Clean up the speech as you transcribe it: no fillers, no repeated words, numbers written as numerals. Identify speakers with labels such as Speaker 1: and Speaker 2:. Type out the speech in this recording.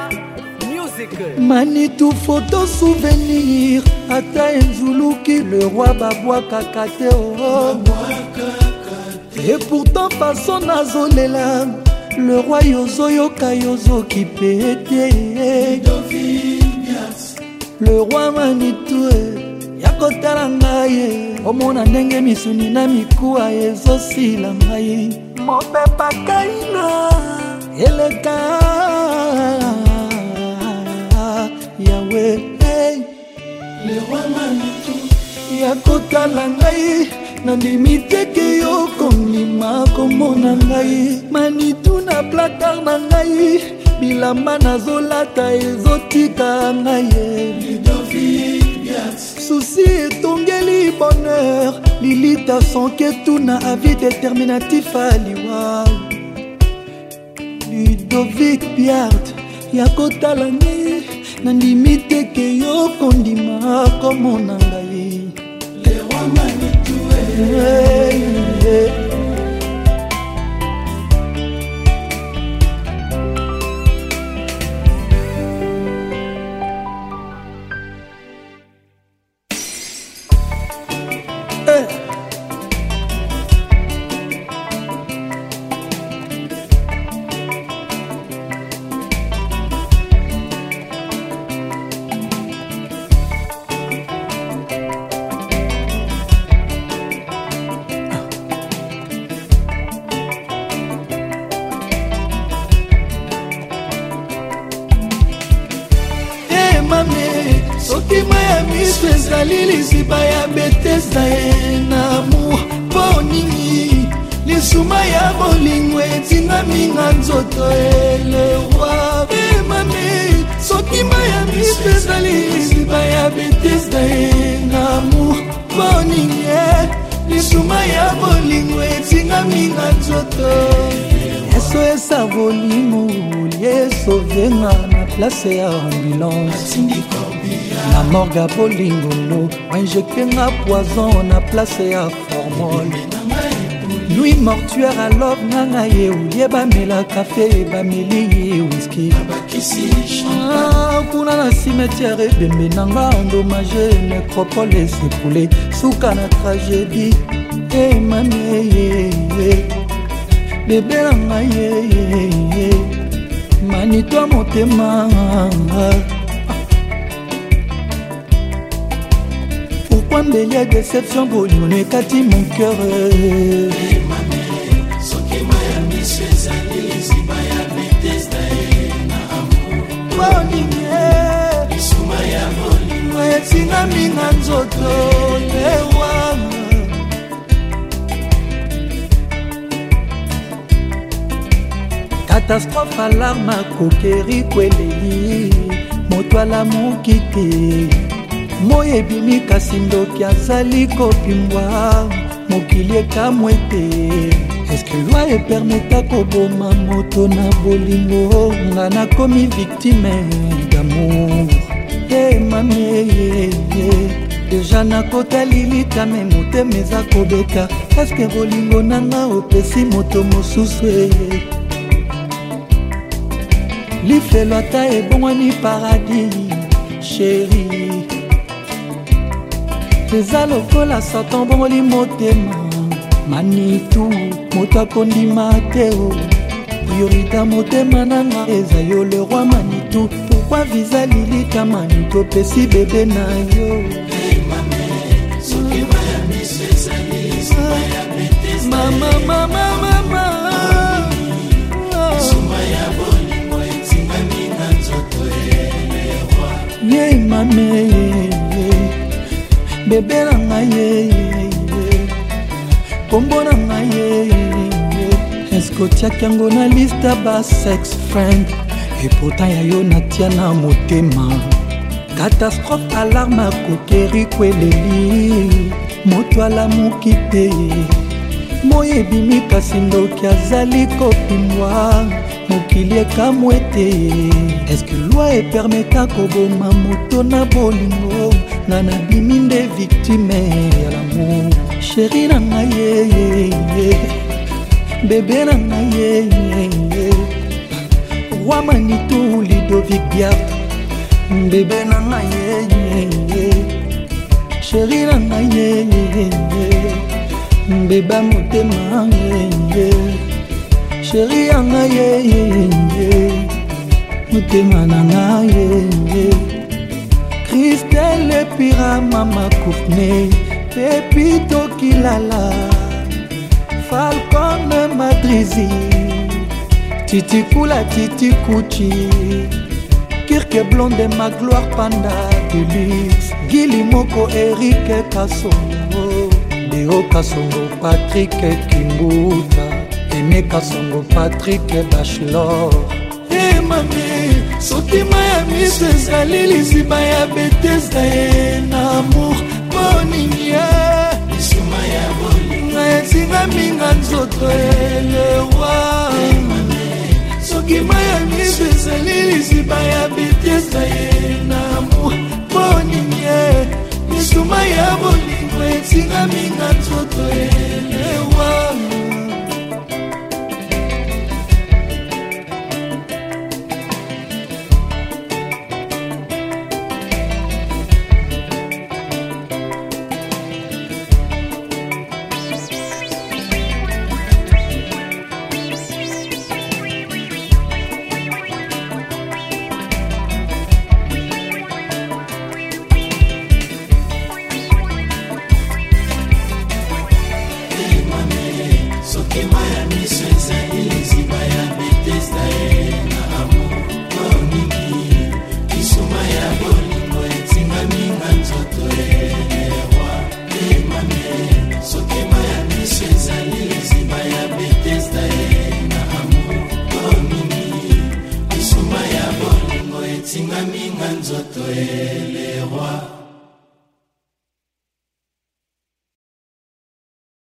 Speaker 1: Manitou photo souvenir ata enzuluki le roi babwa kakate oh. Et pourtant façon nazolela le roi yozoyoka yozoki pete le roi Manitou yakotala ngai omona ndenge misuni na mikuwa ezosila ngai mopepa kaina eleka Yahweh le roi Manitou yakotala ngai nandimite ke yo kondima komona ngai Manitou na placard na ngai bilamba nazolata ezotika ngai souci etongeli bonheur lilita sonke tuna avis déterminatif aliwa Ludovic Biard yakotala ngai nandimite ke yo kondima komona ngai le roi Manitou Lisiba ya Bethesda enamour poningi lisuma ya bolingo etingami na nzoto le roi mame sokima ya Bethesda lisiba ya Bethesda enamour poningi lisuma ya bolingo etingami na nzoto eso esa bolingo yeso venga na place ya ambulance la morgue à bolingolo injecté na poison na place ya formol nuit mortuaire à l'ob nanga ye ouye bamela café bameli whisky kuna na cimetière ebembe nanga endommagé nécropole esepoulé suka na tragédie mame bébé nanga ye Manitou motema Pourquoi il y a déception pour nous nekati mon cœur catastrophe alarme kokeri kweleli moto alamu kite moye bimi kasindo kiazali kopimbwa mokili ekamwete est-ce que loi epermeta koboma moto na bolingo nga nakomi victime d'amour mame deja nakota lilita me motema eza kobeta est-ce que bolingo nanga opesi moto mosusu lifelo ata ebongwani paradis chéri eza lokola satan bongoli motema Manitou moto akondima te priorita motema nanga eza yo le roi Manitou pourquoi visa lilita Manitou opesi bebe na yo mama ye mame bébé nanga ye kombo nanga ye est-ce que otiaki yango na liste ba sex friend et pourtant ya yo natia na motema catastrophe alarme akokeri kweleli moto alamuki te moye ebimi kasi ndoki azali kopimbwa mokili ekamwete est-ce que loi epermeta koboma moto na bolingo nga nabimi nde victime ya l'amour chéri nanga ye bebe nanga ye roi Manitou Ludovic Ludovic Biart bébé na ngai chéri na ngai bébé motema chéri na ngai motema na ngai Christelle Pira mama Koufne Pepito Kilala Falcon Madrizi Titi Kula Titi Kuchi Kirke Blonde ma gloire Panda Deluxe Gili Moko Eric Kasongo Deo Kasongo Patrick Kimbuta Aimé Kasongo Patrick Bachelor Hey mami Sotima ya miso ezali liziba ya Bethesda amour moninye Bisuma ya bolingo etinga minga nzoto elewa Sokima ya miso ezali liziba ya Bethesda amour moninye Bisuma ya bolingo etinga minga nzoto elewa
Speaker 2: Singa minga nzoto elewa